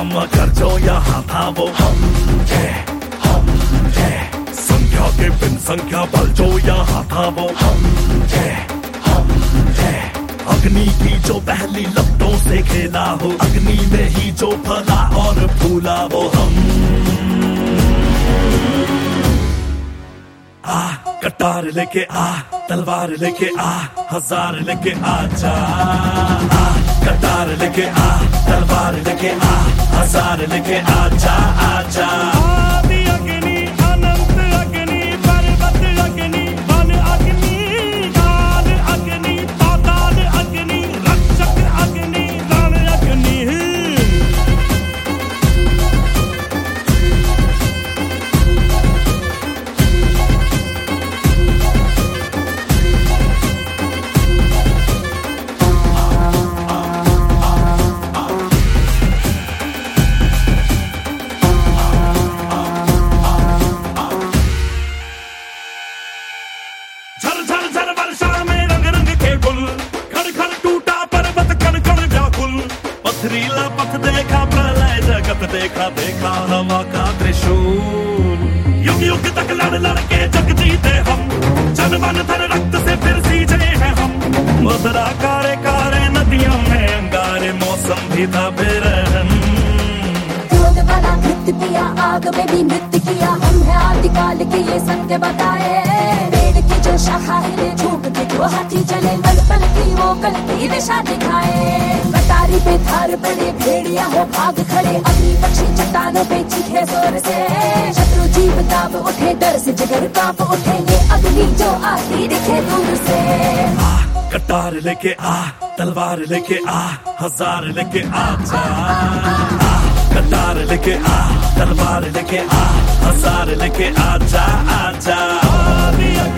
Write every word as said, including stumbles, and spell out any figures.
मगर जो यहाँ था वो हम थे, हम थे। संख्या के बिन संख्या बल जो यहाँ था वो हम थे, हम थे। अग्नि की जो पहली लपटों से खेला हो, अग्नि में ही जो फला और फूला वो हम। आ कटार लेके आ, तलवार लेके आ, हजार लेके आ जा। आ कटार लेके आ, तलवार लेके आ, हजार लेके आ जा, आ जा। आदि अग्नि अनंत अग्नि पर्वत अग्नि वन अग्नि काल अग्नि पाताल अग्नि रक्षक अग्नि रण अग्नि। झर झर झर वर्षा में रंग रंग के गुल, खड़ खड़ टूटा पर्वत कण कण व्याकुल। पथरीला पथ देखा प्रलय जगत देखा, देखा हवा का त्रिशूल। युग युग तक लड़ लड़ के जग जीते हम, जन मन धन रक्त से फिर सींचे हैं हम। मधुरा कारे कारे नदियों में अंगारे, मौसम भी था बेरहम। क्रोध वाला नृत्य किया, आग में भी नृत्य किया, हम है आदिकाल के ये सत्य बताए। पेड़ की जो शाखा हिले, झूठ के जो हाथी चले, पल पल की वो कल की दिशा दिखाए। कटारी पे थार पड़े भेड़िया हो भाग खड़े, अग्नि पक्षी चट्टानों पे चीखे जोर से। शत्रु जीव दाब उठे, डर से जिगर कांप उठे, ये अग्नि जो आती दिखे दूर से। आ कटार लेके आ, तलवार लेके आ, हजार लेके आ जा। आ कटार लेके आ, तलवार लेके आ, हजार लेके आ जा, आ जा।